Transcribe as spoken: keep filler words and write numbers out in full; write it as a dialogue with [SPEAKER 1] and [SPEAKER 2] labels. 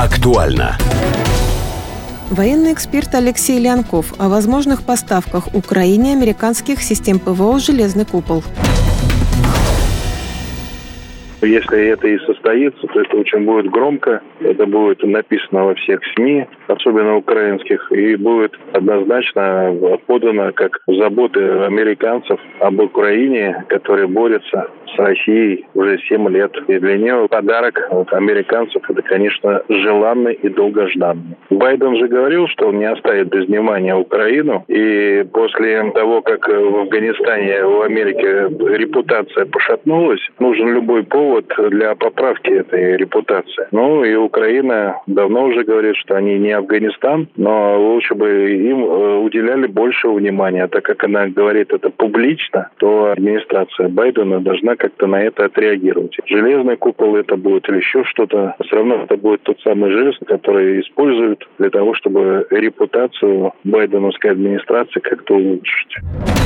[SPEAKER 1] Актуально.
[SPEAKER 2] Военный эксперт Алексей Лянков о возможных поставках Украине американских систем ПВО «Железный купол».
[SPEAKER 3] Если это и состоится, то это очень будет громко, это будет написано во всех СМИ, особенно украинских, и будет однозначно подано как забота американцев об Украине, которая борется с Россией уже семь лет. И для нее подарок от американцев это, конечно, желанный и долгожданный. Байден же говорил, что он не оставит без внимания Украину, и после того, как в Афганистане, в Америке репутация пошатнулась, нужен любой повод для поправки этой репутации. Ну и Украина давно уже говорит, что они не Афганистан, но лучше бы им уделяли больше внимания. Так как она говорит это публично, то администрация Байдена должна как-то на это отреагировать. Железный купол это будет или еще что-то. Все равно это будет тот самый желез, который используют для того, чтобы репутацию байденовской администрации как-то улучшить.